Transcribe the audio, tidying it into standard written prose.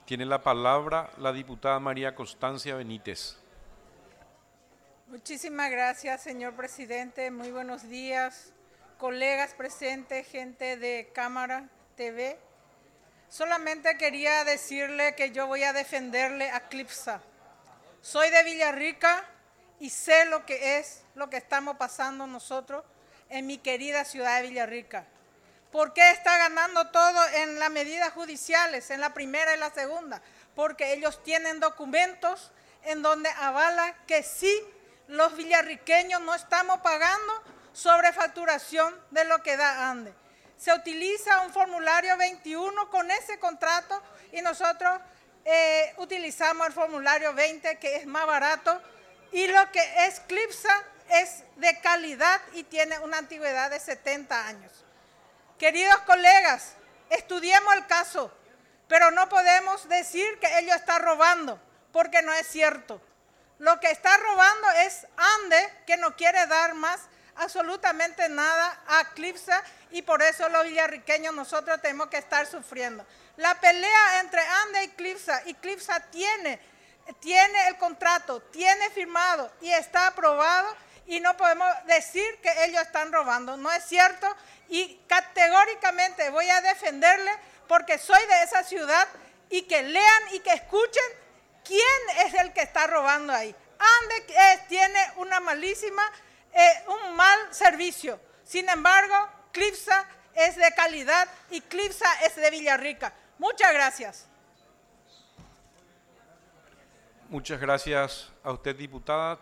Tiene la palabra la diputada María Constancia Benítez. Muchísimas gracias, señor presidente. Muy buenos días, colegas presentes, gente de Cámara TV. Solamente quería decirle que yo voy a defenderle a CLIPSA. Soy de Villarrica y sé lo que estamos pasando nosotros en mi querida ciudad de Villarrica. ¿Por qué está ganando todo en las medidas judiciales, en la primera y la segunda? Porque ellos tienen documentos en donde avala que sí, los villarriqueños no estamos pagando sobrefacturación de lo que da ANDE. Se utiliza un formulario 21 con ese contrato y nosotros utilizamos el formulario 20, que es más barato, y lo que es CLIPSA es de calidad y tiene una antigüedad de 70 años. Queridos colegas, estudiemos el caso, pero no podemos decir que ellos están robando, porque no es cierto. Lo que está robando es ANDE, que no quiere dar más absolutamente nada a CLIPSA, y por eso los villarriqueños nosotros tenemos que estar sufriendo. La pelea entre ANDE y CLIPSA tiene el contrato, tiene firmado y está aprobado, y no podemos decir que ellos están robando. No es cierto, y categóricamente voy a defenderle porque soy de esa ciudad, y que lean y que escuchen quién es el que está robando ahí. ANDE tiene una malísima, un mal servicio. Sin embargo, CLIPSA es de calidad y CLIPSA es de Villarrica. Muchas gracias. Muchas gracias a usted, diputada.